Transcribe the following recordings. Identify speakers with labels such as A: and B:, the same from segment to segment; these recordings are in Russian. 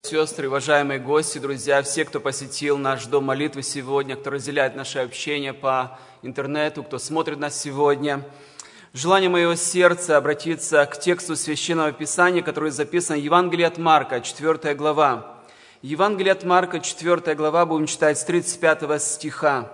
A: Сестры, уважаемые гости, друзья, все, кто посетил наш дом молитвы сегодня, кто разделяет наше общение по интернету, кто смотрит нас сегодня. Желание моего сердца обратиться к тексту Священного Писания, который записан в Евангелии от Марка, 4 глава. Евангелие от Марка, 4 глава, будем читать с 35 стиха.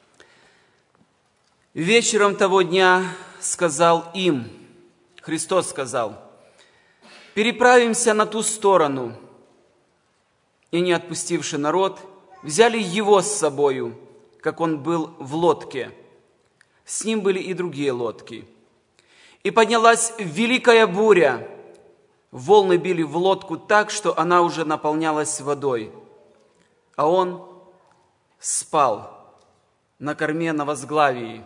A: «Вечером того дня сказал им, Христос сказал, переправимся на ту сторону. И, не отпустивши народ, взяли его с собою, как он был в лодке. С ним были и другие лодки. И поднялась великая буря. Волны били в лодку так, что она уже наполнялась водой. А он спал на корме на возглавии.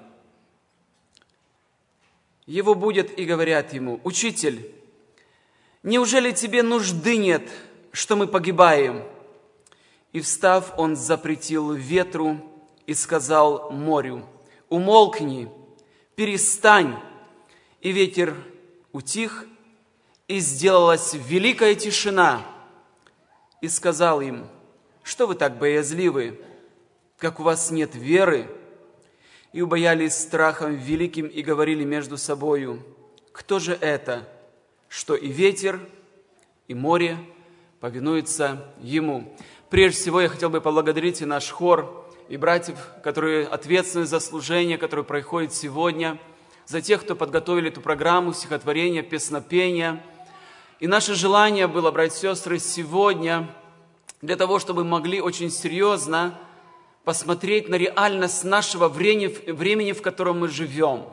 A: Его будят и говорят ему: «Учитель, неужели тебе нужды нет, что мы погибаем?» И, встав, он запретил ветру и сказал морю: «Умолкни, перестань». И ветер утих, и сделалась великая тишина. И сказал им: «Что вы так боязливы, как у вас нет веры?» И убоялись страхом великим и говорили между собою: «Кто же это, что и ветер, и море повинуются ему?» Прежде всего, я хотел бы поблагодарить и наш хор, и братьев, которые ответственны за служение, которое происходит сегодня, за тех, кто подготовили эту программу стихотворения, песнопения. И наше желание было, братья и сестры, сегодня для того, чтобы мы могли очень серьезно посмотреть на реальность нашего времени, в котором мы живем.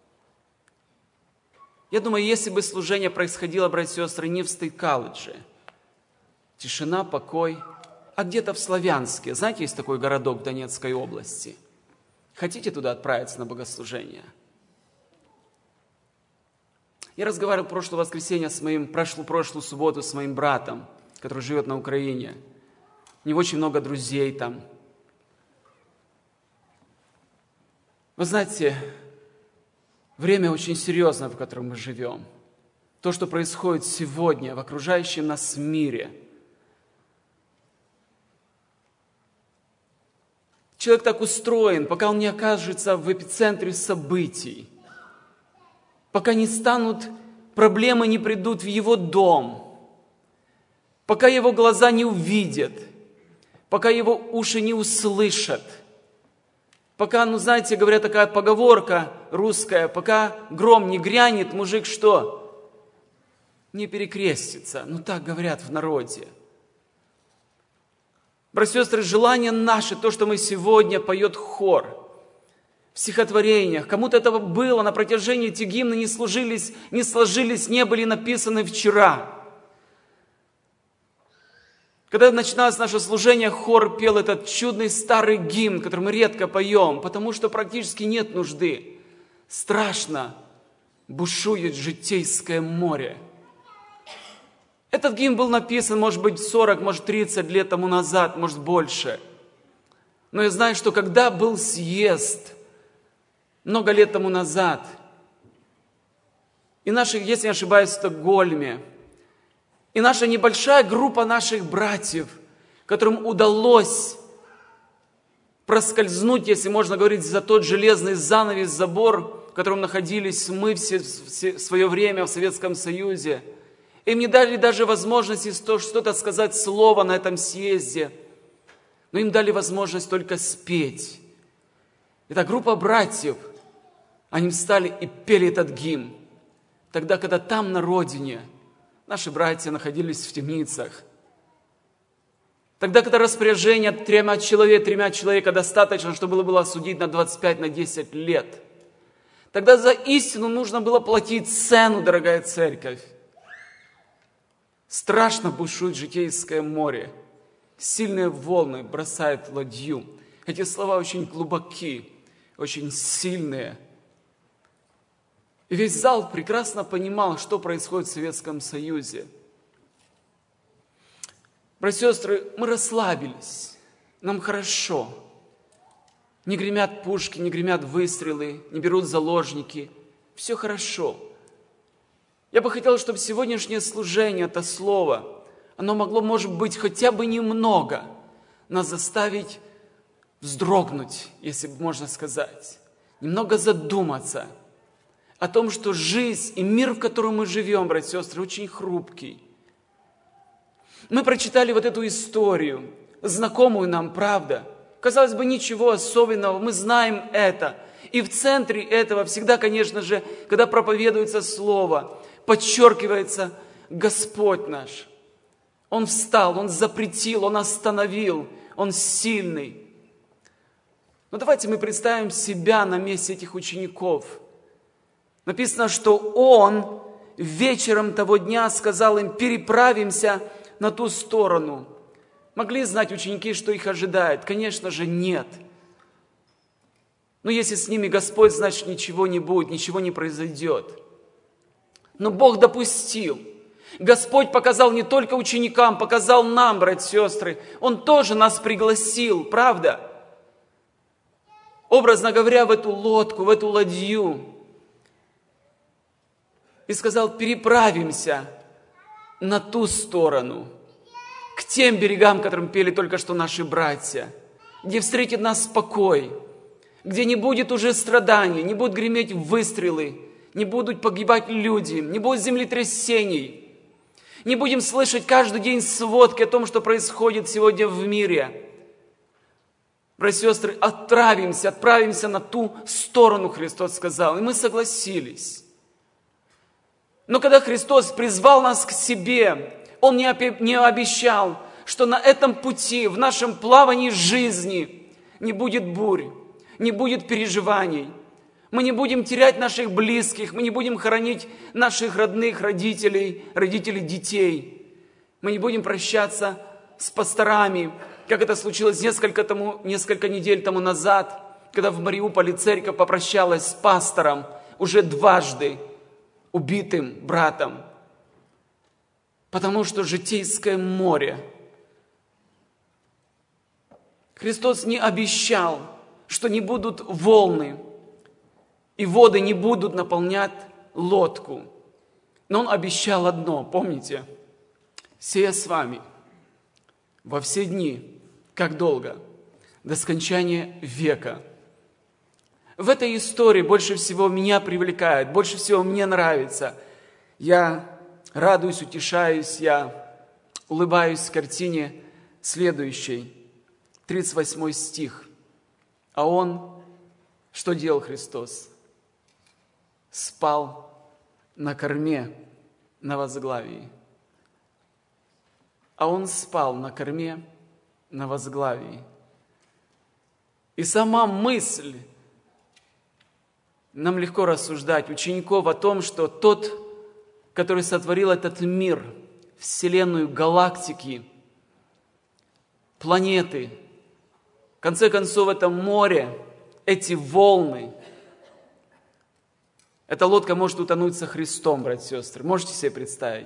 A: Я думаю, если бы служение происходило, братья и сестры, не в Стейт-колледже, тишина, покой, а где-то в Славянске. Знаете, есть такой городок в Донецкой области. Хотите туда отправиться на богослужение? Я разговаривал прошлое воскресенье прошлую субботу с моим братом, который живет на Украине. У него очень много друзей там. Вы знаете, время очень серьезное, в котором мы живем. То, что происходит сегодня в окружающем нас мире. Человек так устроен, пока он не окажется в эпицентре событий, пока проблемы не придут в его дом, пока его глаза не увидят, пока его уши не услышат, пока, знаете, говорят, такая поговорка русская, пока гром не грянет, мужик что? Не перекрестится. Так говорят в народе. Братья и сестры, желание наше, то, что мы сегодня поет хор в стихотворениях, кому-то этого было на протяжении, эти гимны не сложились, не были написаны вчера. Когда начиналось наше служение, хор пел этот чудный старый гимн, который мы редко поем, потому что практически нет нужды. Страшно бушует житейское море. Этот гимн был написан, может быть, 40, может, 30 лет тому назад, может, больше. Но я знаю, что когда был съезд, много лет тому назад, и если не ошибаюсь, в Стокгольме, и наша небольшая группа наших братьев, которым удалось проскользнуть, если можно говорить, за тот железный занавес, забор, в котором находились мы все в свое время в Советском Союзе, им не дали даже возможности что-то сказать слово на этом съезде, но им дали возможность только спеть. Эта группа братьев, они встали и пели этот гимн. Тогда, когда там, на родине, наши братья находились в темницах. Тогда, когда распоряжение тремя человека достаточно, чтобы было осудить на 25, на 10 лет. Тогда за истину нужно было платить цену, дорогая церковь. Страшно бушует житейское море. Сильные волны бросают ладью. Эти слова очень глубоки, очень сильные. И весь зал прекрасно понимал, что происходит в Советском Союзе. Братья и сестры, мы расслабились, нам хорошо. Не гремят пушки, не гремят выстрелы, не берут заложники. Все хорошо. Я бы хотел, чтобы сегодняшнее служение, это слово, оно могло, может быть, хотя бы немного нас заставить вздрогнуть, если можно сказать, немного задуматься о том, что жизнь и мир, в котором мы живем, братья и сестры, очень хрупкий. Мы прочитали вот эту историю, знакомую нам, правда. Казалось бы, ничего особенного, мы знаем это. И в центре этого всегда, конечно же, когда проповедуется Слово, подчеркивается Господь наш. Он встал, Он запретил, Он остановил, Он сильный. Но давайте мы представим себя на месте этих учеников. Написано, что Он вечером того дня сказал им: переправимся на ту сторону. Могли знать ученики, что их ожидает? Конечно же, нет. Но если с ними Господь, значит, ничего не будет, ничего не произойдет. Но Бог допустил. Господь показал не только ученикам, показал нам, братья и сестры. Он тоже нас пригласил, правда? Образно говоря, в эту лодку, в эту ладью. И сказал: переправимся на ту сторону, к тем берегам, которым пели только что наши братья, где встретит нас покой, где не будет уже страданий, не будут греметь выстрелы, не будут погибать люди, не будет землетрясений, не будем слышать каждый день сводки о том, что происходит сегодня в мире. Братья и сестры, отправимся на ту сторону, Христос сказал, и мы согласились. Но когда Христос призвал нас к себе, Он не обещал, что на этом пути, в нашем плавании жизни не будет бурь, не будет переживаний. Мы не будем терять наших близких, мы не будем хоронить наших родных, родителей детей. Мы не будем прощаться с пасторами, как это случилось несколько недель тому назад, когда в Мариуполе церковь попрощалась с пастором, уже дважды убитым братом. Потому что житейское море. Христос не обещал, что не будут волны, и воды не будут наполнять лодку. Но Он обещал одно, помните? «Сея с вами во все дни, как долго, до скончания века». В этой истории больше всего меня привлекает, больше всего мне нравится. Я радуюсь, утешаюсь, я улыбаюсь картине следующей, 38 стих. А Он, что делал Христос? Спал на корме на возглавии. А Он спал на корме на возглавии. И сама мысль, нам легко рассуждать, учеников, о том, что Тот, который сотворил этот мир, Вселенную, галактики, планеты, в конце концов, это море, эти волны, эта лодка может утонуть со Христом, братья и сестры. Можете себе представить?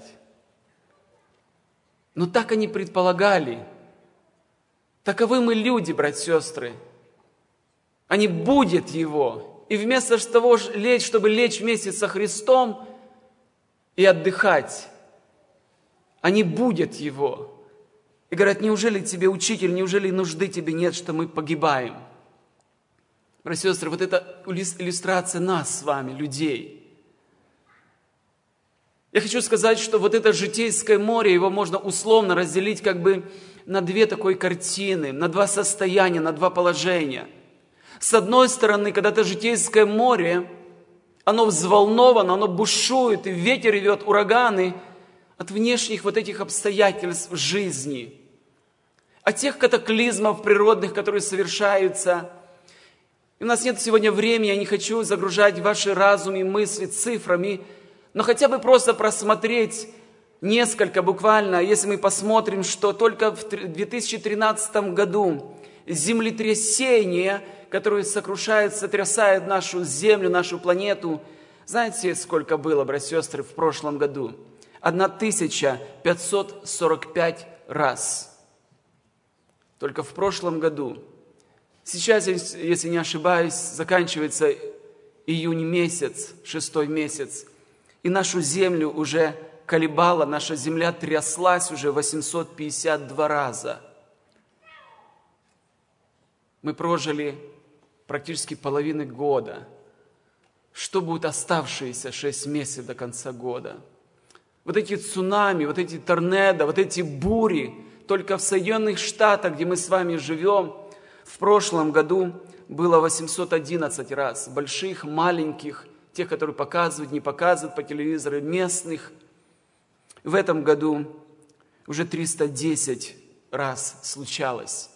A: Но так они предполагали. Таковы мы люди, братья и сестры. Они будут Его. И вместо того, чтобы лечь вместе со Христом и отдыхать, они будут Его. И говорят: неужели тебе, учитель, неужели нужды тебе нет, что мы погибаем? Братья и сестры, вот это иллюстрация нас с вами, людей. Я хочу сказать, что вот это житейское море, его можно условно разделить как бы на две такой картины, на два состояния, на два положения. С одной стороны, когда это житейское море, оно взволновано, оно бушует, и ветер ревет, ураганы от внешних вот этих обстоятельств жизни, от тех катаклизмов природных, которые совершаются. И у нас нет сегодня времени, я не хочу загружать ваши разумы и мысли цифрами, но хотя бы просто просмотреть несколько буквально, если мы посмотрим, что только в 2013 году землетрясение, которое сокрушает, сотрясает нашу землю, нашу планету, знаете, сколько было, братья и сестры, в прошлом году? 1545 раз. Только в прошлом году. Сейчас, если не ошибаюсь, заканчивается июнь месяц, 6 месяц, и нашу землю уже колебало, наша земля тряслась уже 852 раза. Мы прожили практически половину года. Что будет оставшиеся 6 месяцев до конца года? Вот эти цунами, вот эти торнадо, вот эти бури, только в Соединенных Штатах, где мы с вами живем, в прошлом году было 811 раз. Больших, маленьких, тех, которые показывают, не показывают по телевизору, местных. В этом году уже 310 раз случалось.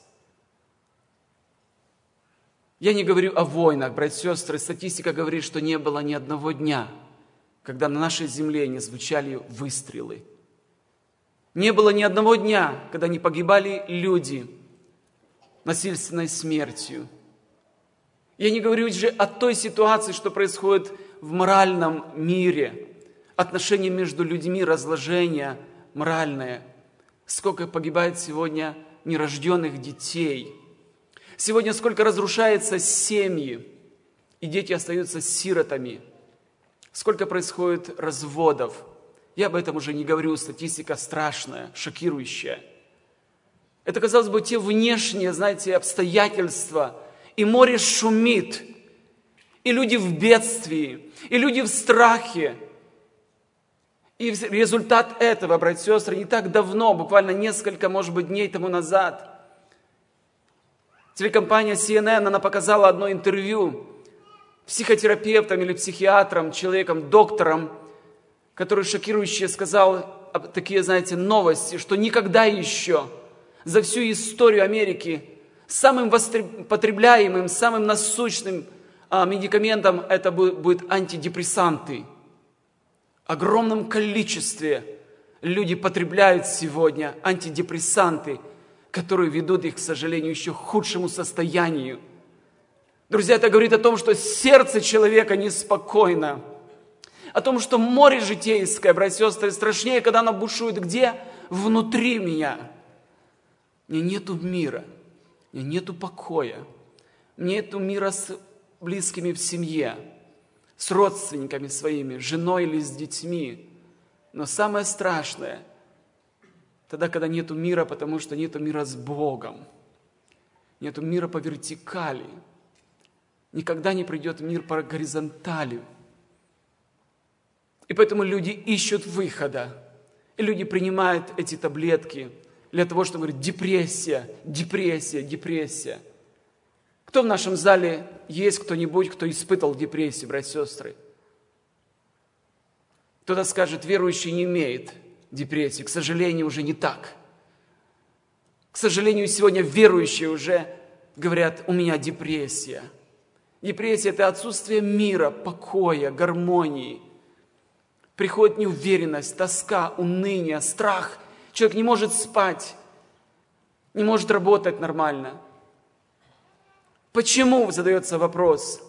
A: Я не говорю о войнах, братья и сестры. Статистика говорит, что не было ни одного дня, когда на нашей земле не звучали выстрелы. Не было ни одного дня, когда не погибали люди насильственной смертью. Я не говорю же о той ситуации, что происходит в моральном мире. Отношения между людьми, разложение моральное. Сколько погибает сегодня нерожденных детей. Сегодня сколько разрушается семьи, и дети остаются сиротами. Сколько происходит разводов. Я об этом уже не говорю, статистика страшная, шокирующая. Это, казалось бы, те внешние, знаете, обстоятельства. И море шумит, и люди в бедствии, и люди в страхе. И результат этого, братья и сестры, не так давно, буквально несколько, может быть, дней тому назад, телекомпания CNN, она показала одно интервью психотерапевтом или психиатром, человеком, доктором, который шокирующе сказал такие, знаете, новости, что никогда еще за всю историю Америки самым потребляемым, самым насущным медикаментом это будут антидепрессанты. В огромном количестве люди потребляют сегодня антидепрессанты, которые ведут их, к сожалению, еще к худшему состоянию. Друзья, это говорит о том, что сердце человека неспокойно. О том, что море житейское, братья и сестры, страшнее, когда оно бушует где? Внутри меня. Мне нету мира, мне нету покоя, мне нету мира с близкими в семье, с родственниками своими, женой или с детьми. Но самое страшное, тогда, когда нету мира, потому что нету мира с Богом, нету мира по вертикали, никогда не придет мир по горизонтали. И поэтому люди ищут выхода, и люди принимают эти таблетки для того, чтобы говорить: депрессия, депрессия, депрессия. Кто в нашем зале есть кто-нибудь, кто испытал депрессию, братья и сестры? Кто-то скажет: верующий не имеет депрессии. К сожалению, уже не так. К сожалению, сегодня верующие уже говорят: у меня депрессия. Депрессия – это отсутствие мира, покоя, гармонии. Приходит неуверенность, тоска, уныние, страх. Человек не может спать, не может работать нормально. Почему, задается вопрос?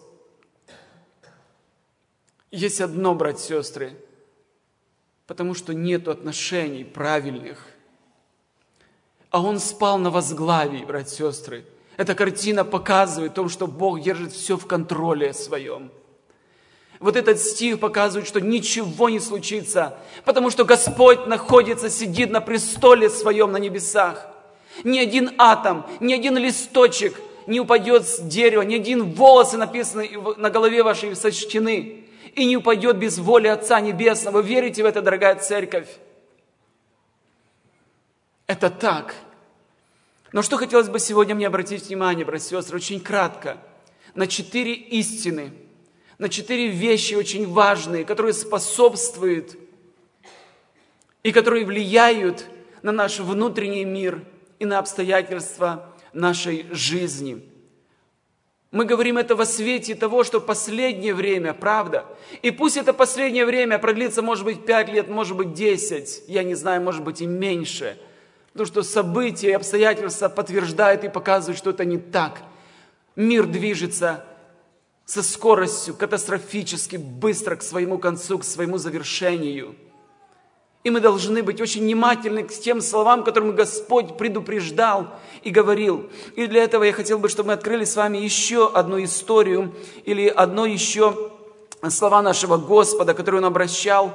A: Есть одно, братья и сестры, потому что нет отношений правильных. А он спал на возглавии, братья и сестры. Эта картина показывает о том, что Бог держит все в контроле своем. Вот этот стих показывает, что ничего не случится, потому что Господь находится, сидит на престоле своем на небесах. Ни один атом, ни один листочек не упадет с дерева, ни один волос, написанный на голове вашей, сочтены, и не упадет без воли Отца Небесного. Вы верите в это, дорогая церковь? Это так. Но что хотелось бы сегодня мне обратить внимание, братья и сестры, очень кратко, на 4 истины, на 4 вещи очень важные, которые способствуют и которые влияют на наш внутренний мир и на обстоятельства нашей жизни. Мы говорим это во свете того, что последнее время, правда? И пусть это последнее время продлится, может быть, 5 лет, может быть, 10, я не знаю, может быть, и меньше. Потому что события и обстоятельства подтверждают и показывают, что это не так. Мир движется со скоростью катастрофически быстро к своему концу, к своему завершению. И мы должны быть очень внимательны к тем словам, которым Господь предупреждал и говорил. И для этого я хотел бы, чтобы мы открыли с вами еще одну историю или одно еще слова нашего Господа, которые Он обращал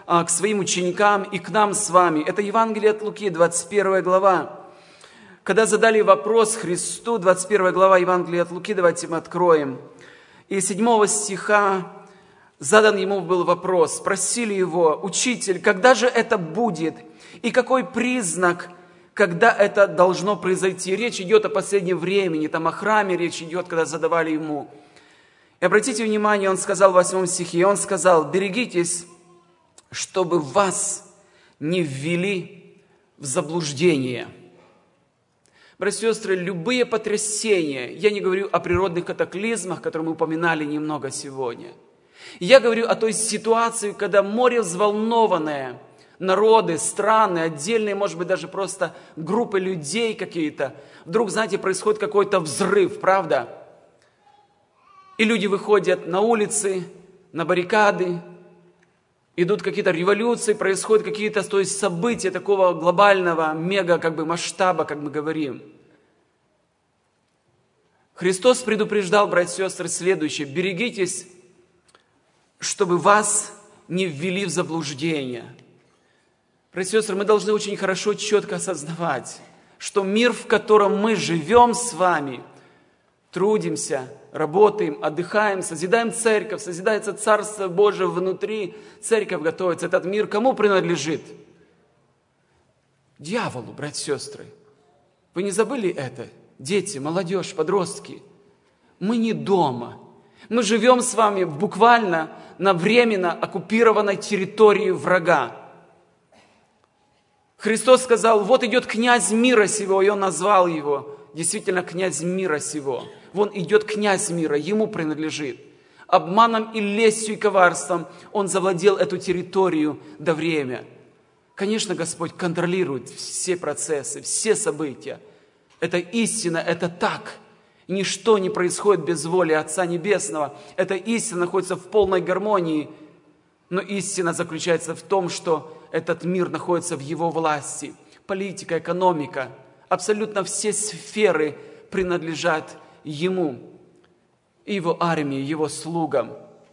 A: к своим ученикам и к нам с вами. Это Евангелие от Луки, 21 глава. Когда задали вопрос Христу, 21 глава Евангелия от Луки, давайте мы откроем. И 7 стиха задан ему был вопрос. Спросили его: «Учитель, когда же это будет? И какой признак, когда это должно произойти?» Речь идет о последнем времени, там о храме речь идет, когда задавали ему. И обратите внимание, он сказал в 8 стихе, он сказал: «Берегитесь, чтобы вас не ввели в заблуждение». Братья и сестры, любые потрясения, я не говорю о природных катаклизмах, которые мы упоминали немного сегодня. Я говорю о той ситуации, когда море взволнованное, народы, страны, отдельные, может быть, даже просто группы людей какие-то, вдруг, знаете, происходит какой-то взрыв, правда? И люди выходят на улицы, на баррикады, идут какие-то революции, происходят какие-то, то есть, события такого глобального, мега, масштаба, как мы говорим. Христос предупреждал, братья и сестры, следующее: берегитесь, чтобы вас не ввели в заблуждение. Братья и сестры, мы должны очень хорошо, четко осознавать, что мир, в котором мы живем с вами, трудимся, работаем, отдыхаем, созидаем церковь, созидается Царство Божие внутри, церковь готовится. Этот мир кому принадлежит? Дьяволу, братья и сестры. Вы не забыли это? Дети, молодежь, подростки. Мы не дома. Мы живем с вами буквально на временно оккупированной территории врага. Христос сказал: вот идет князь мира сего, и Он назвал его действительно князь мира сего. Вон идет князь мира, ему принадлежит. Обманом и лестью и коварством он завладел эту территорию до время. Конечно, Господь контролирует все процессы, все события. Это истина, это так. Ничто не происходит без воли Отца Небесного. Эта истина находится в полной гармонии. Но истина заключается в том, что этот мир находится в Его власти. Политика, экономика, абсолютно все сферы принадлежат Ему, Его армии, Его слугам.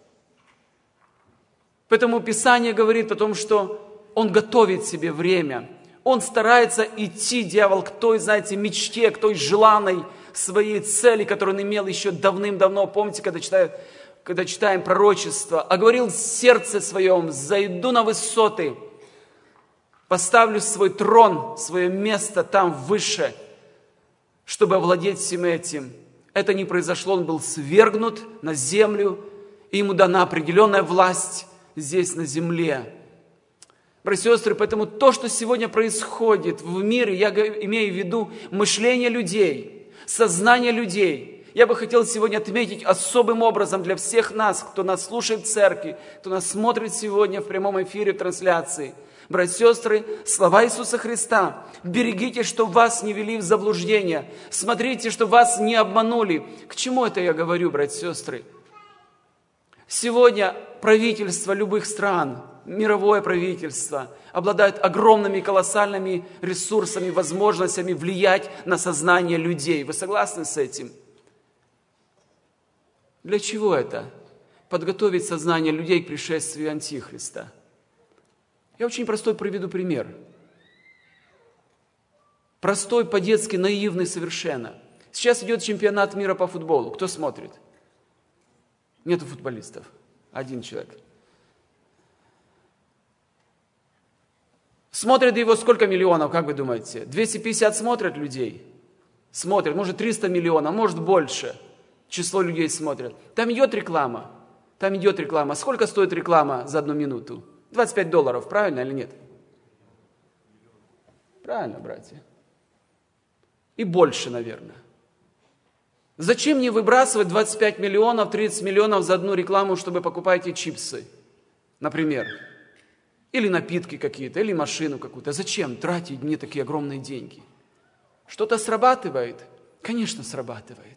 A: Поэтому Писание говорит о том, что Он готовит себе время. Он старается идти, дьявол, к той, знаете, мечте, к той желанной своей цели, которую он имел еще давным-давно. Помните, когда читаем пророчество: «А говорил в сердце своем: зайду на высоты, поставлю свой трон, свое место там выше, чтобы овладеть всем этим». Это не произошло, он был свергнут на землю, и ему дана определенная власть здесь на земле. Братья и сестры, поэтому то, что сегодня происходит в мире, я имею в виду мышление людей, сознание людей. Я бы хотел сегодня отметить особым образом для всех нас, кто нас слушает в церкви, кто нас смотрит сегодня в прямом эфире, в трансляции. Братья и сестры, слова Иисуса Христа: берегите, чтобы вас не ввели в заблуждение, смотрите, чтобы вас не обманули. К чему это я говорю, братья и сестры? Сегодня правительство любых стран, мировое правительство, обладает огромными, колоссальными ресурсами, возможностями влиять на сознание людей. Вы согласны с этим? Для чего это? Подготовить сознание людей к пришествию Антихриста. Я очень простой приведу пример. Простой, по-детски, наивный совершенно. Сейчас идет чемпионат мира по футболу. Кто смотрит? Нету футболистов. Один человек. Смотрят его сколько миллионов, как вы думаете? 250 смотрят людей? Смотрят, может 300 миллионов, может больше. Число людей смотрят. Там идет реклама. Сколько стоит реклама за 1 минуту? $25, правильно или нет? Правильно, братья. И больше, наверное. Зачем мне выбрасывать 25 миллионов, 30 миллионов за одну рекламу, чтобы покупаете чипсы, например? Или напитки какие-то, или машину какую-то. Зачем тратить мне такие огромные деньги? Что-то срабатывает? Конечно, срабатывает.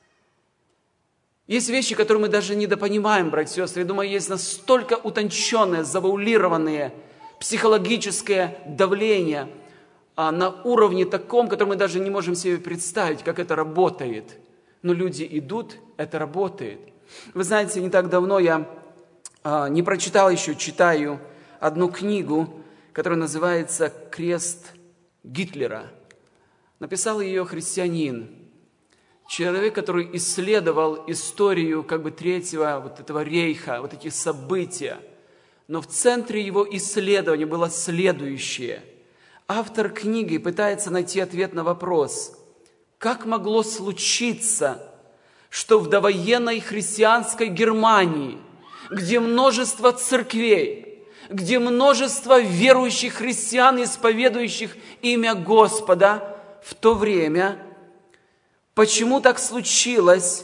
A: Есть вещи, которые мы даже недопонимаем, братья и сестры. Я думаю, есть настолько утонченное, завуалированное психологическое давление на уровне таком, который мы даже не можем себе представить, как это работает. Но люди идут, это работает. Вы знаете, не так давно я не прочитал еще, читаю одну книгу, которая называется «Крест Гитлера». Написал ее христианин, человек, который исследовал историю Третьего этого рейха, эти события. Но в центре его исследования было следующее. Автор книги пытается найти ответ на вопрос, как могло случиться, что в довоенной христианской Германии, где множество церквей, где множество верующих христиан, исповедующих имя Господа, в то время, почему так случилось,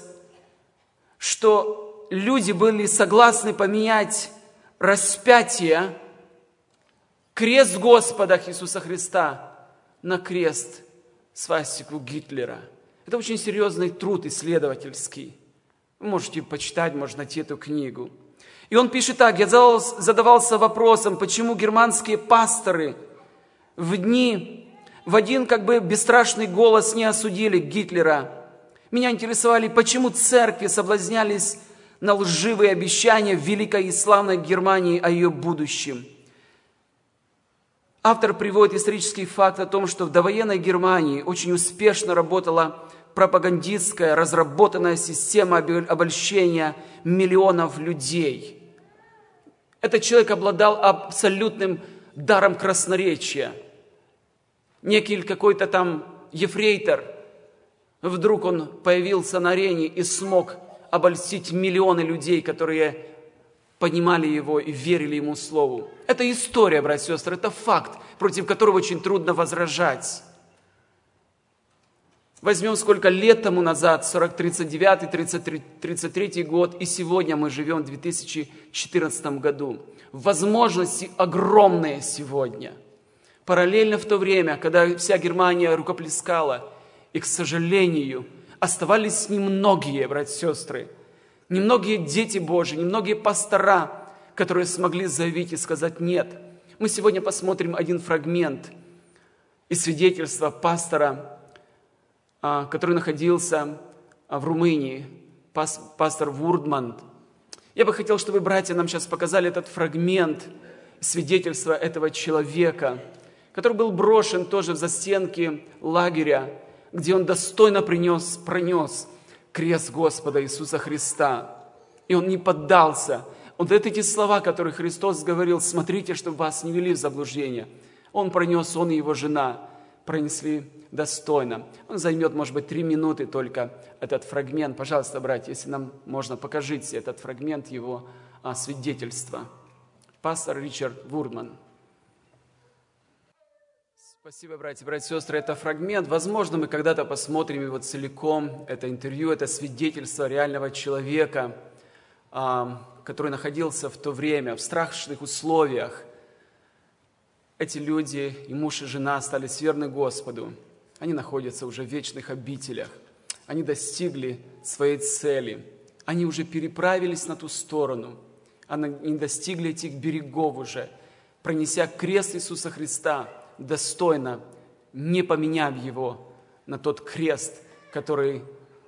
A: что люди были согласны поменять распятие, крест Господа Иисуса Христа на крест, свастику Гитлера? Это очень серьезный труд исследовательский. Вы можете почитать, можно найти эту книгу. И он пишет так: я задавался вопросом, почему германские пасторы в один бесстрашный голос не осудили Гитлера. Меня интересовали, почему церкви соблазнялись на лживые обещания в великой и славной Германии о ее будущем. Автор приводит исторический факт о том, что в довоенной Германии очень успешно работала пропагандистская, разработанная система обольщения миллионов людей. Этот человек обладал абсолютным даром красноречия. Некий какой-то там ефрейтор, вдруг он появился на арене и смог обольстить миллионы людей, которые понимали его и верили ему слову. Это история, братья и сестры, это факт, против которого очень трудно возражать. Возьмем сколько лет тому назад, 39, 33 год, и сегодня мы живем в 2014 году. Возможности огромные сегодня. Параллельно в то время, когда вся Германия рукоплескала, и, к сожалению, оставались немногие, братья и сестры, немногие дети Божьи, немногие пастора, которые смогли заявить и сказать «нет». Мы сегодня посмотрим один фрагмент из свидетельства пастора, который находился в Румынии, пастор Вурдман. Я бы хотел, чтобы братья нам сейчас показали этот фрагмент свидетельства этого человека, который был брошен тоже в застенки лагеря, где он достойно пронес крест Господа Иисуса Христа. И он не поддался. Вот эти слова, которые Христос говорил: смотрите, чтобы вас не вели в заблуждение. Он пронес, он и его жена пронесли достойно. Он займет, может быть, 3 минуты только этот фрагмент. Пожалуйста, братья, если нам можно, покажите этот фрагмент его свидетельства. Пастор Ричард Вурдман. Спасибо, братья и сестры. Это фрагмент. Возможно, мы когда-то посмотрим его целиком. Это интервью, это свидетельство реального человека, который находился в то время в страшных условиях. Эти люди, и муж, и жена, остались верны Господу. Они находятся уже в вечных обителях. Они достигли своей цели. Они уже переправились на ту сторону. Они достигли этих берегов уже, пронеся крест Иисуса Христа достойно, не поменяв его на тот крест, который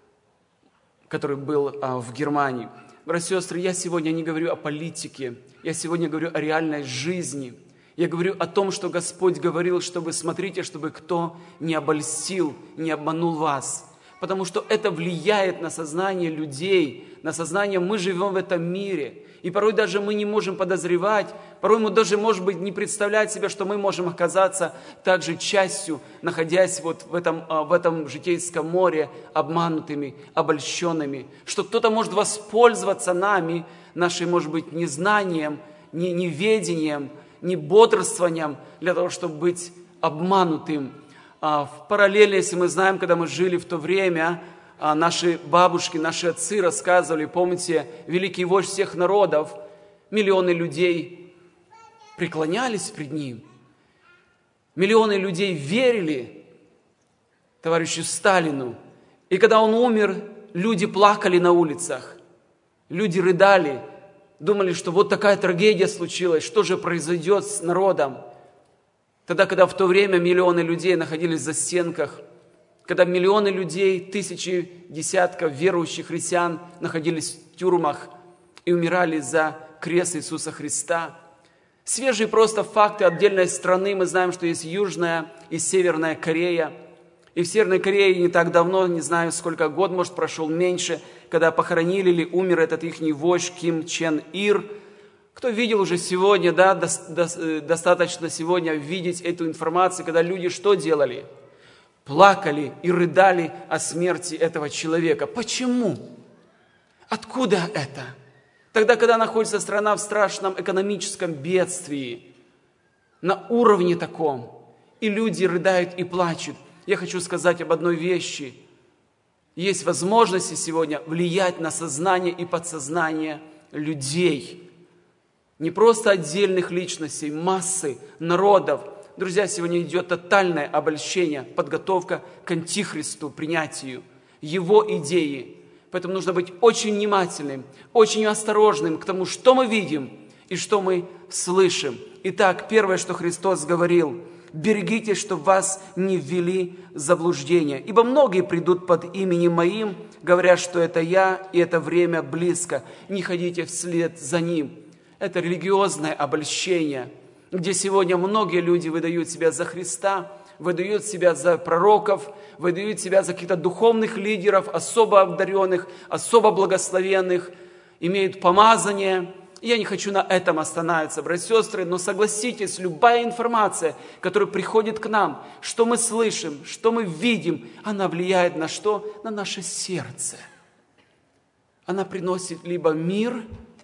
A: был в Германии. Братья и сестры, я сегодня не говорю о политике, я сегодня говорю о реальной жизни. Я говорю о том, что Господь говорил, чтобы смотрите, чтобы кто не обольстил, не обманул вас. Потому что это влияет на сознание людей, на сознание, мы живем в этом мире. И порой даже мы не можем подозревать, порой мы даже, может быть, не представлять себе, что мы можем оказаться также частью, находясь вот в этом житейском море, обманутыми, обольщенными. Что кто-то может воспользоваться нами, нашим, может быть, незнанием, неведением, не бодрствованием для того, чтобы быть обманутым. В параллели, если мы знаем, когда мы жили в то время, наши бабушки, наши отцы рассказывали, помните, великий вождь всех народов, миллионы людей преклонялись пред ним, миллионы людей верили товарищу Сталину. И когда он умер, люди плакали на улицах, люди рыдали, думали, что вот такая трагедия случилась, что же произойдет с народом. Тогда, когда в то время миллионы людей находились в застенках, когда миллионы людей, тысячи, десятков верующих христиан находились в тюрьмах и умирали за крест Иисуса Христа, Свежие просто факты отдельной страны. Мы знаем, что есть Южная и Северная Корея. И в Северной Корее не так давно, не знаю сколько год, может прошел меньше, когда похоронили или умер этот их вождь Ким Чен Ир. Кто видел уже сегодня, да, достаточно сегодня видеть эту информацию, когда люди что делали? Плакали и рыдали о смерти этого человека. Почему? Откуда это? Тогда, когда находится страна в страшном экономическом бедствии, на уровне таком, и люди рыдают и плачут, я хочу сказать об одной вещи. Есть возможности сегодня влиять на сознание и подсознание людей. Не просто отдельных личностей, массы, народов. Друзья, сегодня идет тотальное обольщение, подготовка к антихристу, принятию его идеи. Поэтому нужно быть очень внимательным, очень осторожным к тому, что мы видим и что мы слышим. Итак, первое, что Христос говорил: берегитесь, чтобы вас не ввели в заблуждение. Ибо многие придут под именем Моим, говоря, что это Я, и это время близко. Не ходите вслед за Ним. Это религиозное обольщение, где сегодня многие люди выдают себя за Христа, выдают себя за пророков, выдают себя за каких-то духовных лидеров, особо одаренных, особо благословенных, имеют помазание. Я не хочу на этом останавливаться, братья и сестры, но согласитесь, любая информация, которая приходит к нам, что мы слышим, что мы видим, она влияет на что? На наше сердце. Она приносит либо мир,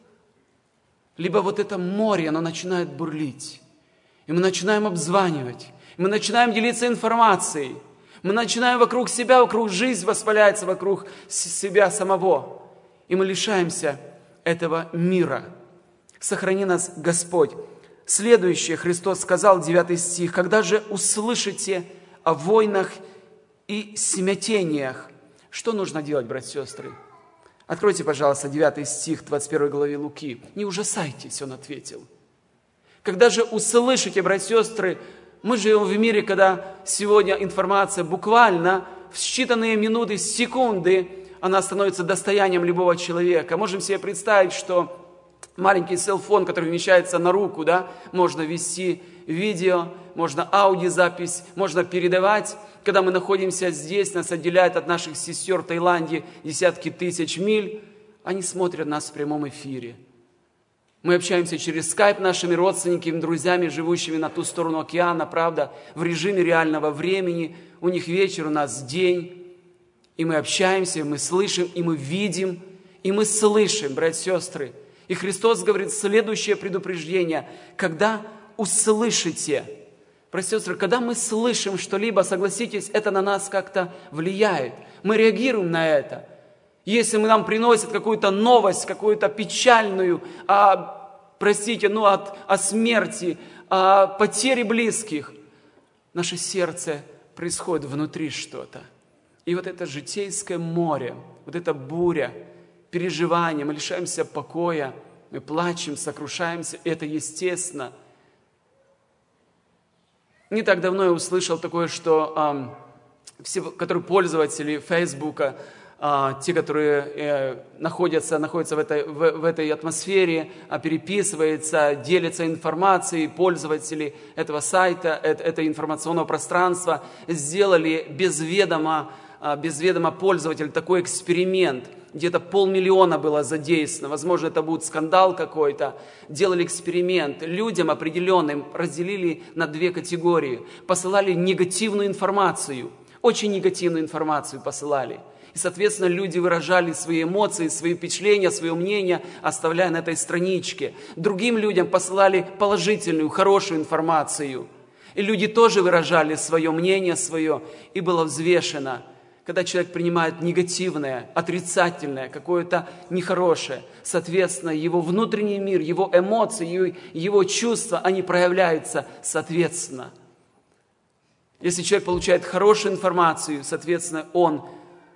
A: либо вот это море, оно начинает бурлить. И мы начинаем обзванивать, мы начинаем делиться информацией, мы начинаем вокруг себя, вокруг жизнь воспаляется, вокруг себя самого. И мы лишаемся этого мира. Сохрани нас, Господь. Следующее Христос сказал, 9 стих: «Когда же услышите о войнах и смятениях». Что нужно делать, братья и сестры? Откройте, пожалуйста, 9 стих 21 главе Луки. «Не ужасайтесь», Он ответил. Когда же услышите, братья и сестры, мы живем в мире, когда сегодня информация буквально в считанные минуты, секунды, она становится достоянием любого человека. Можем себе представить, что маленький селфон, который вмещается на руку, да, можно вести видео, можно аудиозапись, можно передавать. Когда мы находимся здесь, нас отделяет от наших сестер в Таиланде десятки тысяч миль, они смотрят нас в прямом эфире. Мы общаемся через скайп нашими родственниками, друзьями, живущими на ту сторону океана, правда, в режиме реального времени. У них вечер, у нас день. И мы общаемся, и мы слышим, и мы видим, и мы слышим, братья и сестры. И Христос говорит следующее предупреждение: когда услышите, братья и сестры, когда мы слышим что-либо, согласитесь, это на нас как-то влияет. Мы реагируем на это. Если нам приносят какую-то новость, какую-то печальную, о смерти, о потере близких, наше сердце происходит внутри что-то. И вот это житейское море, вот эта буря, переживания, мы лишаемся покоя, мы плачем, сокрушаемся, это естественно. Не так давно я услышал такое, что все, которые пользователи Фейсбука, те, которые находятся в этой атмосфере, переписываются, делятся информацией, пользователи этого сайта, этого информационного пространства, сделали без ведома пользователя такой эксперимент. Где-то 500 000 было задействовано, возможно, это будет скандал какой-то. Делали эксперимент, людям определенным разделили на 2 категории. Посылали негативную информацию, очень негативную информацию посылали. И, соответственно, люди выражали свои эмоции, свои впечатления, свое мнение, оставляя на этой страничке. Другим людям посылали положительную, хорошую информацию. И люди тоже выражали свое мнение, и было взвешено. Когда человек принимает негативное, отрицательное, какое-то нехорошее, соответственно, его внутренний мир, его эмоции, его чувства, они проявляются соответственно. Если человек получает хорошую информацию, соответственно, он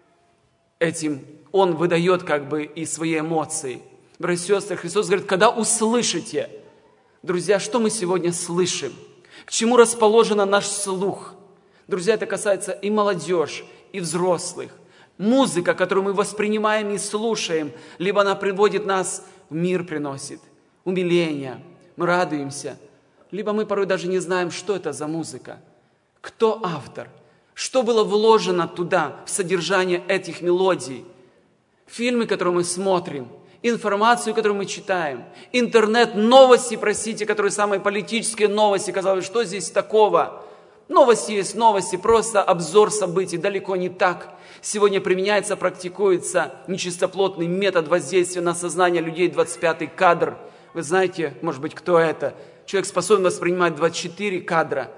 A: выдает и свои эмоции. Братья и сестры, Христос говорит, когда услышите, друзья, что мы сегодня слышим? К чему расположен наш слух? Друзья, это касается и молодежи, и взрослых. Музыка, которую мы воспринимаем и слушаем, либо она приводит нас в мир, приносит умиление, мы радуемся, либо мы порой даже не знаем, что это за музыка, кто автор, что было вложено туда, в содержание этих мелодий. Фильмы, которые мы смотрим, информацию, которую мы читаем, интернет, новости, простите, которые самые политические новости, казалось, что здесь такого? Новости есть новости, просто обзор событий, далеко не так. Сегодня применяется, практикуется нечистоплотный метод воздействия на сознание людей, 25-й кадр. Вы знаете, может быть, кто это? Человек способен воспринимать 24 кадра.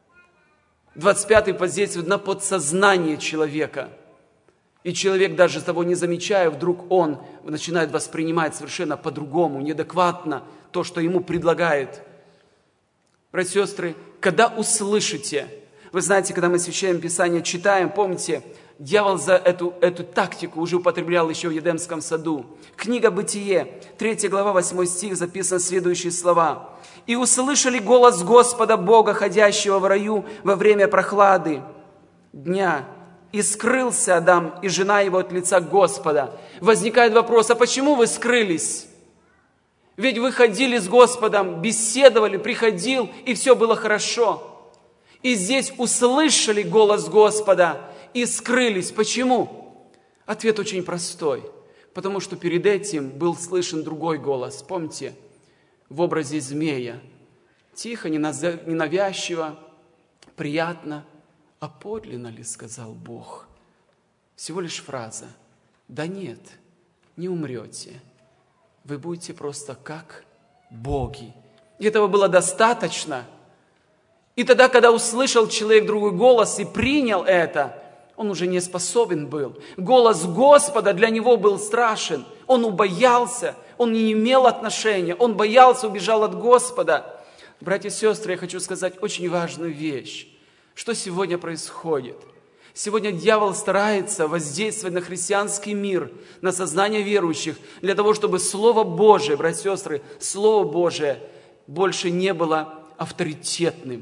A: 25-й воздействует на подсознание человека. И человек, даже того не замечая, вдруг он начинает воспринимать совершенно по-другому, неадекватно то, что ему предлагает. Братья и сестры, когда услышите, вы знаете, когда мы Священное Писание читаем, помните, дьявол за эту тактику уже употреблял еще в Едемском саду. Книга Бытие, 3 глава, 8 стих, записаны следующие слова. «И услышали голос Господа Бога, ходящего в раю во время прохлады дня. И скрылся Адам и жена его от лица Господа». Возникает вопрос, а почему вы скрылись? Ведь вы ходили с Господом, беседовали, приходил, и все было хорошо. И здесь услышали голос Господа и скрылись. Почему? Ответ очень простой. Потому что перед этим был слышен другой голос. Помните, в образе змея. Тихо, ненавязчиво, приятно. «А подлинно ли, сказал Бог?» Всего лишь фраза. Да нет, не умрете. Вы будете просто как боги. И этого было достаточно. И тогда, когда услышал человек другой голос и принял это, он уже не способен был. Голос Господа для него был страшен. Он убоялся, он не имел отношения, он боялся, убежал от Господа. Братья и сестры, я хочу сказать очень важную вещь. Что сегодня происходит? Сегодня дьявол старается воздействовать на христианский мир, на сознание верующих, для того, чтобы Слово Божие, братья и сестры, Слово Божие больше не было авторитетным.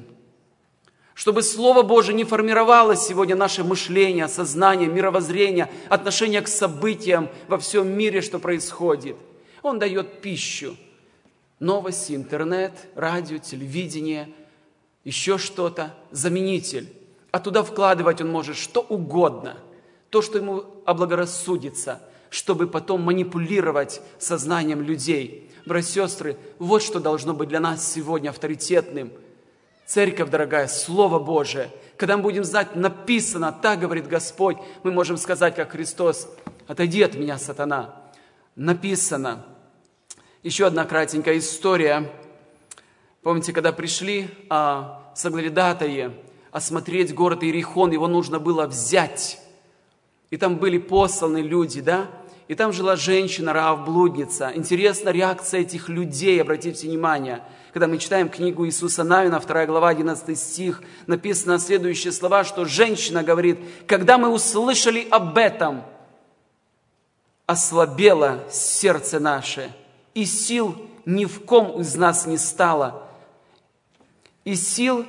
A: Чтобы Слово Божие не формировало сегодня наше мышление, сознание, мировоззрение, отношение к событиям во всем мире, что происходит. Он дает пищу. Новости, интернет, радио, телевидение, еще что-то, заменитель. А туда вкладывать он может что угодно, то, что ему облагорассудится, чтобы потом манипулировать сознанием людей. Братья и сестры, вот что должно быть для нас сегодня авторитетным. Церковь, дорогая, Слово Божие. Когда мы будем знать, написано, так говорит Господь, мы можем сказать, как Христос: «Отойди от меня, сатана». Написано. Еще одна кратенькая история. Помните, когда пришли соглядатаи осмотреть город Иерихон, его нужно было взять. И там были посланы люди, да? И там жила женщина, Раав, блудница. Интересна реакция этих людей, обратите внимание. Когда мы читаем книгу Иисуса Навина, 2 глава, 11 стих, написано следующие слова, что женщина говорит: «Когда мы услышали об этом, ослабело сердце наше, и сил ни в ком из нас не стало». И сил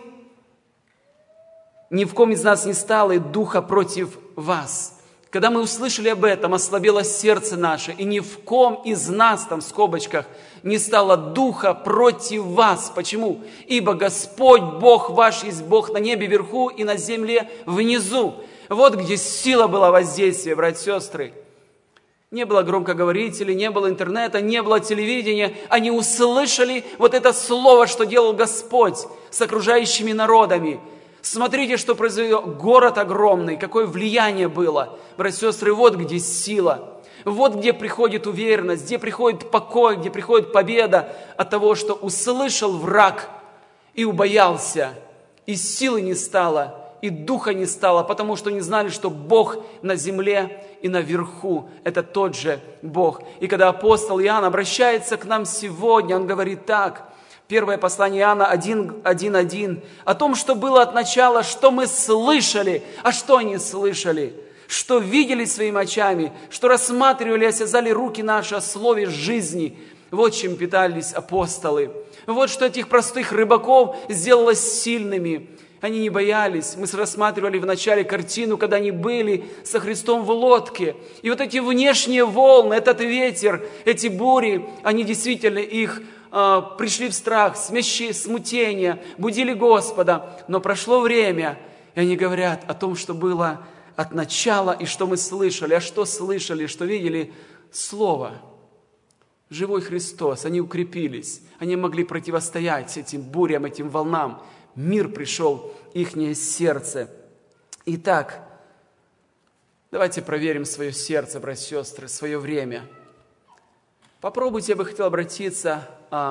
A: ни в ком из нас не стало, и духа против вас. Когда мы услышали об этом, ослабело сердце наше, и ни в ком из нас, там в скобочках, не стало духа против вас. Почему? Ибо Господь, Бог ваш, есть Бог на небе вверху и на земле внизу. Вот где сила была воздействия, братья и сестры. Не было громкоговорителей, не было интернета, не было телевидения. Они услышали вот это слово, что делал Господь с окружающими народами. Смотрите, что произвел город огромный, какое влияние было. Братья и сестры, вот где сила. Вот где приходит уверенность, где приходит покой, где приходит победа от того, что услышал враг и убоялся. И силы не стало, и духа не стало, потому что не знали, что Бог на земле и наверху. Это тот же Бог. И когда апостол Иоанн обращается к нам сегодня, он говорит так. Первое послание Иоанна 1:1. О том, что было от начала, что мы слышали. А что они слышали? Что видели своими очами, что рассматривали, осязали руки наши о слове жизни. Вот чем питались апостолы. Вот что этих простых рыбаков сделало сильными. Они не боялись. Мы рассматривали вначале картину, когда они были со Христом в лодке. И вот эти внешние волны, этот ветер, эти бури, они действительно их пришли в страх, смятение, будили Господа. Но прошло время, и они говорят о том, что было от начала, и что мы слышали. А что слышали, что видели? Слово. Живой Христос. Они укрепились. Они могли противостоять этим бурям, этим волнам. Мир пришел в их сердце. Итак, давайте проверим свое сердце, братья и сестры, свое время. Попробуйте, я бы хотел обратиться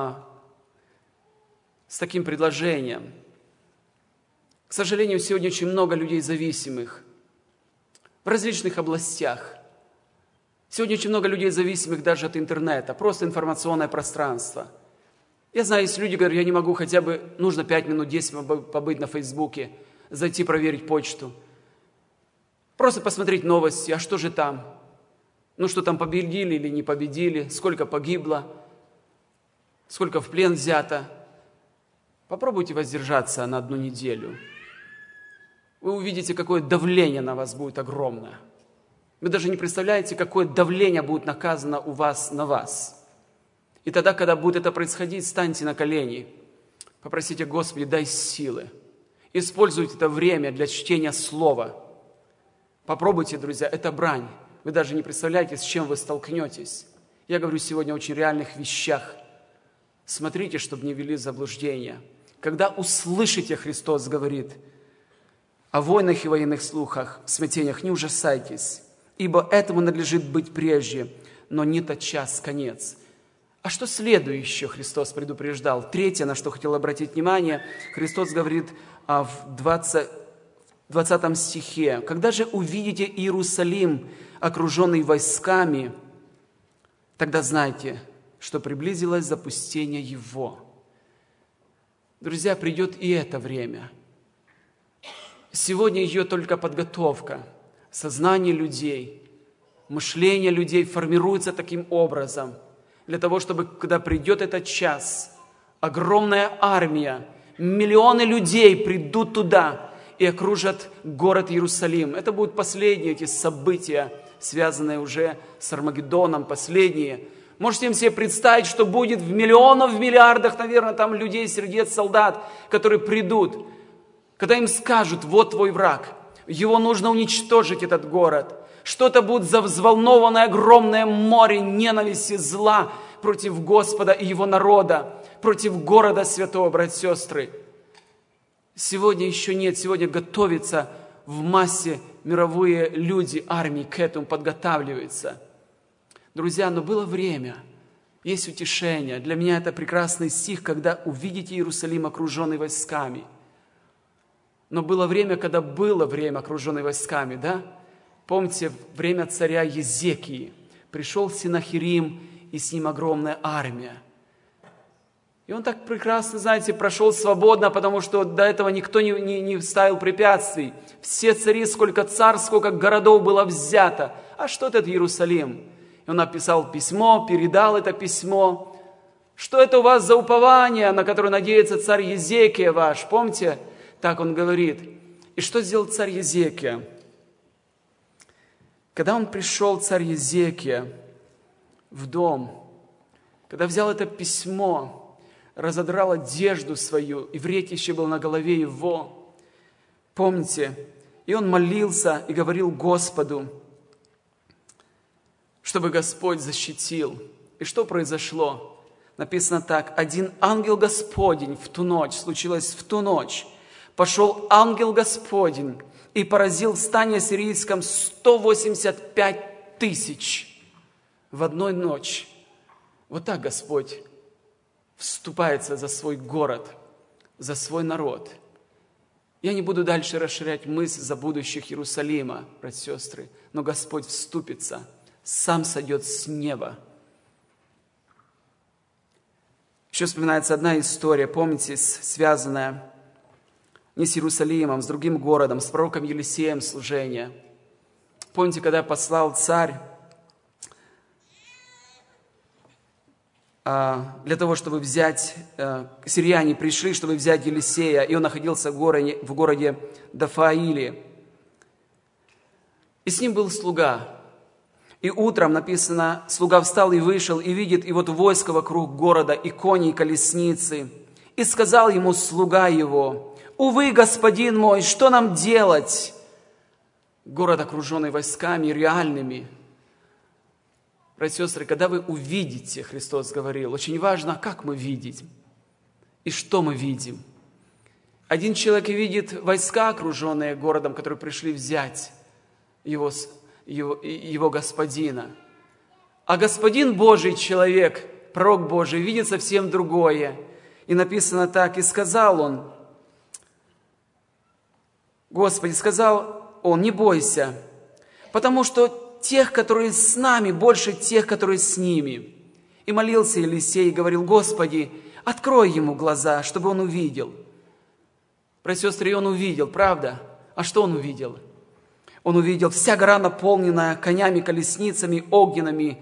A: с таким предложением. К сожалению, сегодня очень много людей зависимых в различных областях. Сегодня очень много людей зависимых даже от интернета, просто информационное пространство. Я знаю, есть люди, говорят, я не могу, хотя бы нужно 5 минут, 10 минут побыть на Фейсбуке, зайти проверить почту. Просто посмотреть новости, а что же там? Ну, что там, победили или не победили, сколько погибло, сколько в плен взято. Попробуйте воздержаться на 1 неделю. Вы увидите, какое давление на вас будет огромное. Вы даже не представляете, какое давление будет наказано у вас на вас. И тогда, когда будет это происходить, встаньте на колени, попросите: Господи, дай силы. Используйте это время для чтения Слова. Попробуйте, друзья, это брань. Вы даже не представляете, с чем вы столкнетесь. Я говорю сегодня о очень реальных вещах. Смотрите, чтобы не ввели в заблуждение. Когда услышите, Христос говорит, о войнах и военных слухах, смятениях, не ужасайтесь, ибо этому надлежит быть прежде, но не тотчас конец. А что следующее Христос предупреждал? Третье, на что хотел обратить внимание, Христос говорит в 20 стихе: «Когда же увидите Иерусалим, окруженный войсками, тогда знайте, что приблизилось запустение его». Друзья, придет и это время. Сегодня ее только подготовка. Сознание людей, мышление людей формируется таким образом, для того, чтобы, когда придет этот час, огромная армия, миллионы людей придут туда и окружат город Иерусалим. Это будут последние эти события, связанные уже с Армагеддоном, последние. Можете себе представить, что будет в миллионах, в миллиардах, наверное, там людей, сердец, солдат, которые придут, когда им скажут: вот твой враг, его нужно уничтожить, этот город. Что-то будет за взволнованное огромное море ненависти, зла против Господа и Его народа, против города святого, братья и сестры. Сегодня еще нет, сегодня готовится в массе мировые люди, армии к этому подготавливаются. Друзья, но было время, есть утешение. Для меня это прекрасный стих, когда увидите Иерусалим, окруженный войсками. Но было время, когда было время, окруженный войсками, да? Помните, время царя Езекии. Пришел Сенахерим, и с ним огромная армия. И он так прекрасно, знаете, прошел свободно, потому что до этого никто не ставил препятствий. Все цари, сколько царств, сколько городов было взято. А что этот Иерусалим? И он написал письмо, передал это письмо. Что это у вас за упование, на которое надеется царь Езекия ваш? Помните? Так он говорит. И что сделал царь Езекия? Когда он пришел, царь Езекия, в дом, когда взял это письмо, разодрал одежду свою, и вретище было на голове его, помните, и он молился и говорил Господу, чтобы Господь защитил. И что произошло? Написано так: один ангел Господень в ту ночь, случилось в ту ночь, пошел ангел Господень и поразил в стане ассирийском 185 тысяч в одной ночь. Вот так Господь вступается за свой город, за свой народ. Я не буду дальше расширять мысль за будущих Иерусалима, братья и сестры, но Господь вступится, сам сойдет с неба. Еще вспоминается одна история, помните, связанная не с Иерусалимом, с другим городом, с пророком Елисеем служение. Помните, когда послал царь для того, чтобы взять, сирияне пришли, чтобы взять Елисея, и он находился в городе Дафаиле. И с ним был слуга. И утром, написано, слуга встал и вышел, и видит, и вот войско вокруг города, и кони, и колесницы. И сказал ему слуга его: увы, господин мой, что нам делать? Город, окруженный войсками реальными. Братья и сестры, когда вы увидите, Христос говорил, очень важно, как мы видим и что мы видим. Один человек видит войска, окруженные городом, которые пришли взять его господина. А господин Божий человек, пророк Божий, видит совсем другое. И написано так: и сказал он, Господи, сказал он, не бойся, потому что тех, которые с нами, больше тех, которые с ними. И молился Елисей и говорил: Господи, открой ему глаза, чтобы он увидел. Братья и сестры, и он увидел, правда? А что он увидел? Он увидел вся гора, наполненная конями, колесницами, огненными,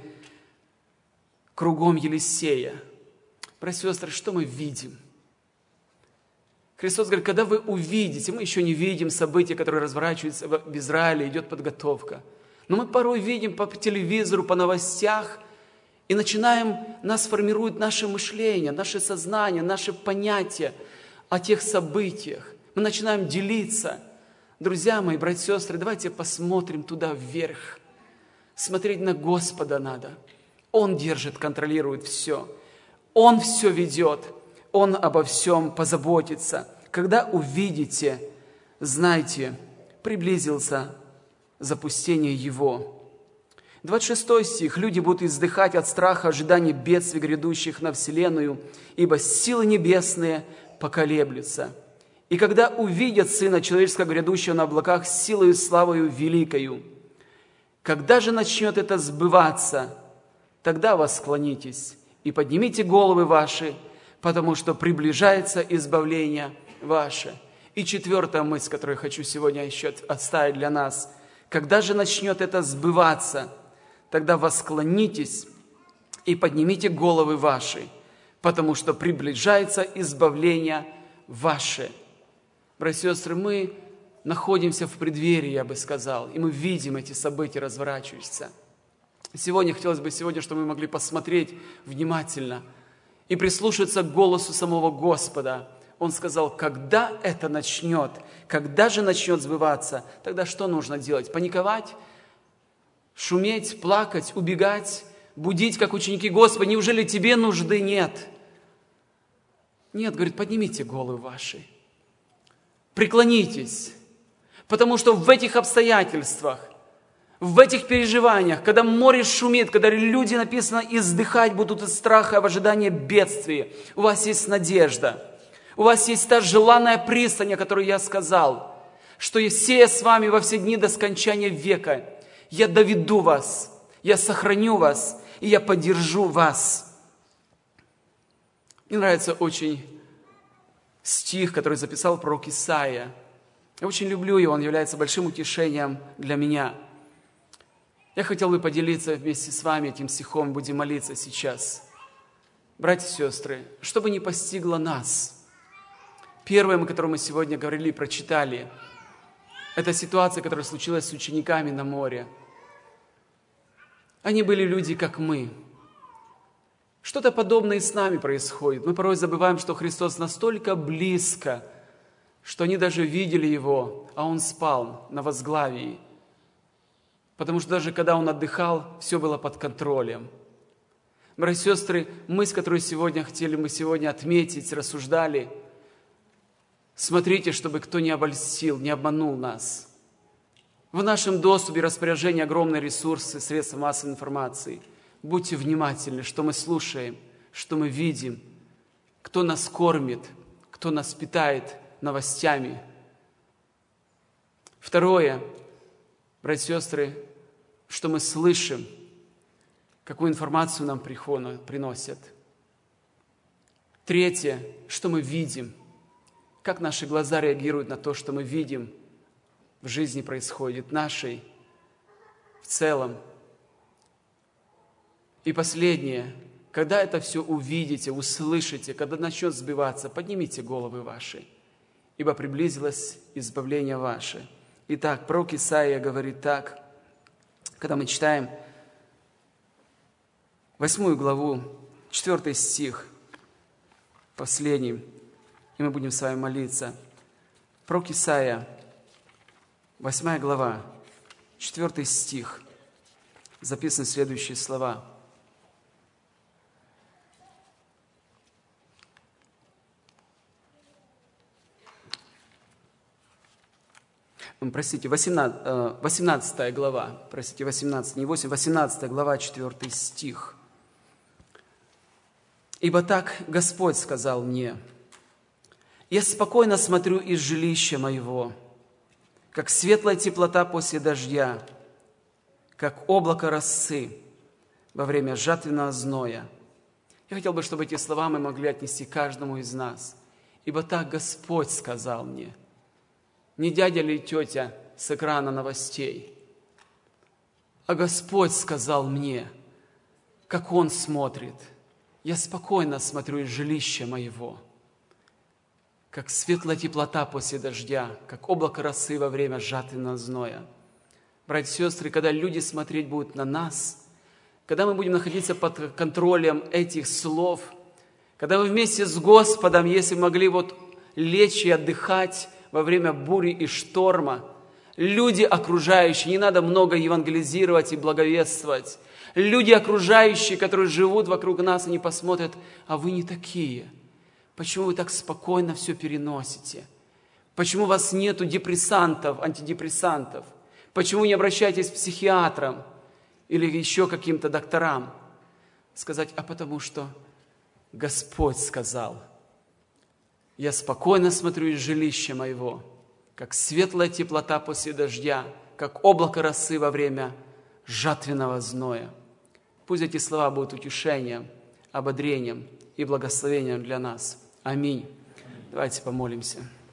A: кругом Елисея. Братья и сестры, что мы видим? Христос говорит, когда вы увидите, мы еще не видим события, которые разворачиваются в Израиле, идет подготовка. Но мы порой видим по телевизору, по новостях, и нас формирует наше мышление, наше сознание, наше понятие о тех событиях. Мы начинаем делиться. Друзья мои, братья и сестры, давайте посмотрим туда вверх. Смотреть на Господа надо. Он держит, контролирует все. Он все ведет. Он обо всем позаботится. Когда увидите, знайте, приблизился запустение его. 26 стих. Люди будут издыхать от страха, ожидания бедствий, грядущих на вселенную, ибо силы небесные поколеблются. И когда увидят Сына Человеческого, грядущего на облаках, с силою и славою великою, когда же начнет это сбываться, тогда восклонитесь и поднимите головы ваши, потому что приближается избавление ваше. И четвертая мысль, которую я хочу сегодня еще оставить для нас. Когда же начнет это сбываться, тогда восклонитесь и поднимите головы ваши, потому что приближается избавление ваше. Братья и сестры, мы находимся в преддверии, я бы сказал, и мы видим эти события разворачиваться. Сегодня хотелось бы, чтобы мы могли посмотреть внимательно и прислушаться к голосу самого Господа. Он сказал, когда это начнет, когда же начнет сбываться, тогда что нужно делать? Паниковать, шуметь, плакать, убегать, будить, как ученики: Господи, неужели Тебе нужды нет? Нет, говорит, поднимите головы ваши, преклонитесь, потому что в этих обстоятельствах, в этих переживаниях, когда море шумит, когда люди, написано, издыхать будут из страха в ожидании бедствия, у вас есть надежда. У вас есть та желанная пристань, о которой я сказал, что сея с вами во все дни до скончания века, я доведу вас, я сохраню вас, и я поддержу вас. Мне нравится очень стих, который записал пророк Исаия. Я очень люблю его, он является большим утешением для меня. Я хотел бы поделиться вместе с вами этим стихом, будем молиться сейчас. Братья и сестры, что бы ни постигло нас, первое, о котором мы сегодня говорили и прочитали, это ситуация, которая случилась с учениками на море. Они были люди, как мы. Что-то подобное и с нами происходит. Мы порой забываем, что Христос настолько близко, что они даже видели Его, а Он спал на возглавии. Потому что даже когда Он отдыхал, все было под контролем. Братья и сестры, мысль, которую мы сегодня отметить, рассуждали, смотрите, чтобы кто не обольстил, не обманул нас. В нашем доступе и распоряжении огромные ресурсы, средства массовой информации. Будьте внимательны, что мы слушаем, что мы видим, кто нас кормит, кто нас питает новостями. Второе, братья и сестры, что мы слышим, какую информацию нам приносят. Третье, что мы видим, как наши глаза реагируют на то, что мы видим в жизни происходит, нашей, в целом. И последнее, когда это все увидите, услышите, когда начнет сбиваться, поднимите головы ваши, ибо приблизилось избавление ваше. Итак, пророк Исаия говорит так, когда мы читаем 8 главу, 4 стих, последний, и мы будем с вами молиться. Пророк Исаия, 8 глава, 4 стих, записаны следующие слова. Простите, 18 глава, простите, 18, не 8, 18 глава, 4 стих. «Ибо так Господь сказал мне, я спокойно смотрю из жилища моего, как светлая теплота после дождя, как облако росы во время жатвенного зноя». Я хотел бы, чтобы эти слова мы могли отнести каждому из нас. «Ибо так Господь сказал мне». Не дядя или тетя с экрана новостей, а Господь сказал мне, как Он смотрит. Я спокойно смотрю из жилища моего, как светлая теплота после дождя, как облако росы во время жатвенного зноя. Братья и сестры, когда люди смотреть будут на нас, когда мы будем находиться под контролем этих слов, когда мы вместе с Господом, если могли лечь и отдыхать во время бури и шторма, люди окружающие, не надо много евангелизировать и благовествовать, люди окружающие, которые живут вокруг нас, они посмотрят, а вы не такие. Почему вы так спокойно все переносите? Почему у вас нету депрессантов, антидепрессантов? Почему не обращаетесь к психиатрам или еще каким-то докторам? Сказать, а потому что Господь сказал, я спокойно смотрю из жилища моего, как светлая теплота после дождя, как облако росы во время жатвенного зноя. Пусть эти слова будут утешением, ободрением и благословением для нас. Аминь. Давайте помолимся.